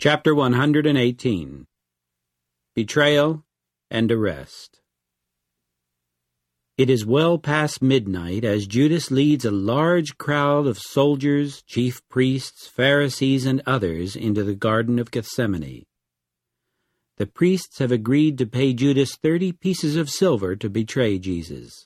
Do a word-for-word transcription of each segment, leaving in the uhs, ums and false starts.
Chapter one hundred eighteen. Betrayal and Arrest. It is well past midnight as Judas leads a large crowd of soldiers, chief priests, Pharisees, and others into the Garden of Gethsemane. The priests have agreed to pay Judas thirty pieces of silver to betray Jesus.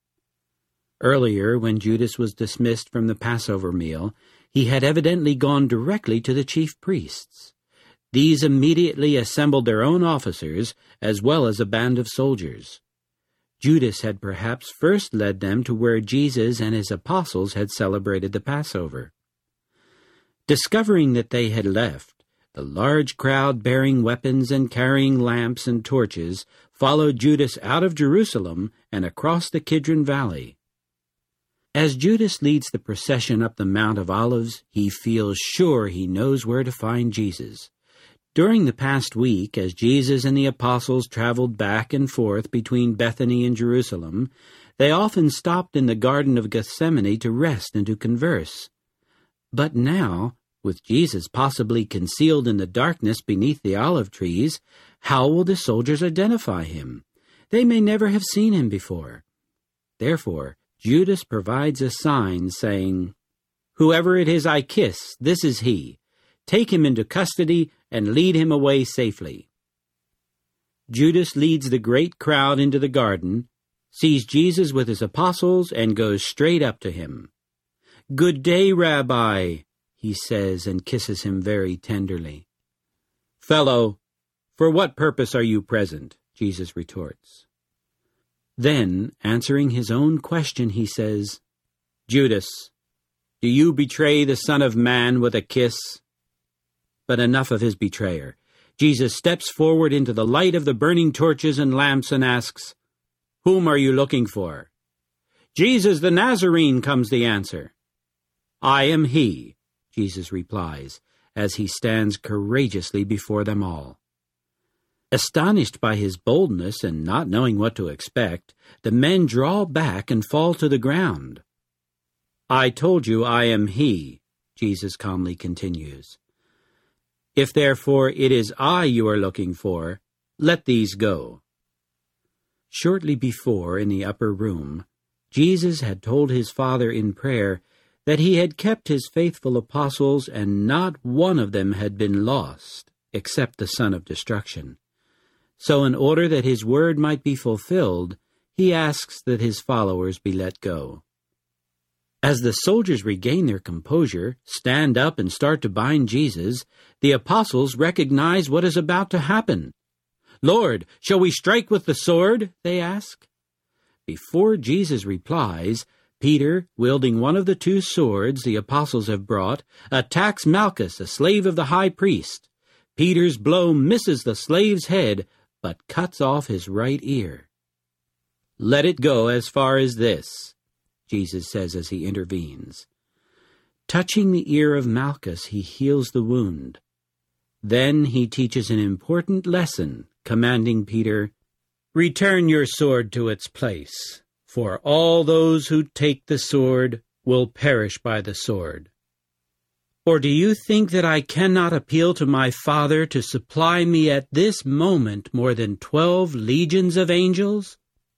Earlier, when Judas was dismissed from the Passover meal, he had evidently gone directly to the chief priests. These immediately assembled their own officers, as well as a band of soldiers. Judas had perhaps first led them to where Jesus and his apostles had celebrated the Passover. Discovering that they had left, the large crowd bearing weapons and carrying lamps and torches followed Judas out of Jerusalem and across the Kidron Valley. As Judas leads the procession up the Mount of Olives, he feels sure he knows where to find Jesus. During the past week, as Jesus and the apostles traveled back and forth between Bethany and Jerusalem, they often stopped in the Garden of Gethsemane to rest and to converse. But now, with Jesus possibly concealed in the darkness beneath the olive trees, how will the soldiers identify him? They may never have seen him before. Therefore, Judas provides a sign saying, "Whoever it is I kiss, this is he. Take him into custody and lead him away safely." Judas leads the great crowd into the garden, sees Jesus with his apostles, and goes straight up to him. "Good day, Rabbi," he says, and kisses him very tenderly. "Fellow, for what purpose are you present?" Jesus retorts. Then, answering his own question, he says, "Judas, do you betray the Son of Man with a kiss?" But enough of his betrayer. Jesus steps forward into the light of the burning torches and lamps and asks, "Whom are you looking for?" "Jesus the Nazarene," comes the answer. "I am he," Jesus replies, as he stands courageously before them all. Astonished by his boldness and not knowing what to expect, the men draw back and fall to the ground. "I told you I am he," Jesus calmly continues. "If therefore it is I you are looking for, let these go." Shortly before, in the upper room, Jesus had told his Father in prayer that he had kept his faithful apostles and not one of them had been lost, except the son of destruction. So in order that his word might be fulfilled, he asks that his followers be let go. As the soldiers regain their composure, stand up, and start to bind Jesus, the apostles recognize what is about to happen. "Lord, shall we strike with the sword?" they ask. Before Jesus replies, Peter, wielding one of the two swords the apostles have brought, attacks Malchus, a slave of the high priest. Peter's blow misses the slave's head, but cuts off his right ear. "Let it go as far as this," Jesus says as he intervenes. Touching the ear of Malchus, he heals the wound. Then he teaches an important lesson, commanding Peter, "Return your sword to its place, for all those who take the sword will perish by the sword. Or do you think that I cannot appeal to my Father to supply me at this moment more than twelve legions of angels?"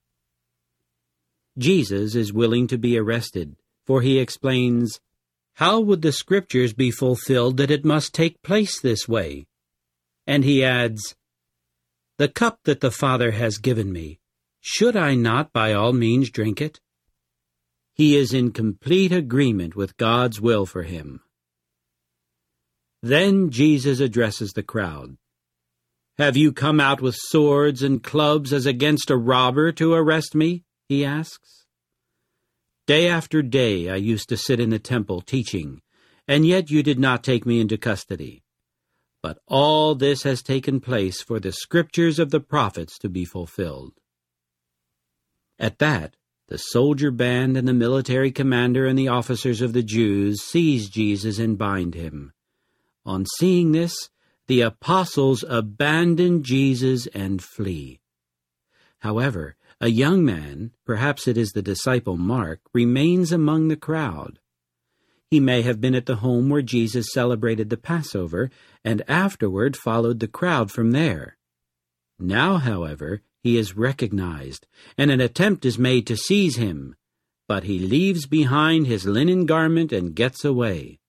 Jesus is willing to be arrested, for he explains, "How would the Scriptures be fulfilled that it must take place this way?" And he adds, "The cup that the Father has given me, should I not by all means drink it?" He is in complete agreement with God's will for him. Then Jesus addresses the crowd. "Have you come out with swords and clubs as against a robber to arrest me?" he asks. "Day after day I used to sit in the temple teaching, and yet you did not take me into custody. But all this has taken place for the Scriptures of the prophets to be fulfilled." At that, the soldier band and the military commander and the officers of the Jews seize Jesus and bind him. On seeing this, the apostles abandon Jesus and flee. However, a young man, perhaps it is the disciple Mark, remains among the crowd. he may have been at the home where Jesus celebrated the Passover, and afterward followed the crowd from there. Now, however, he is recognized, and an attempt is made to seize him, but he leaves behind his linen garment and gets away.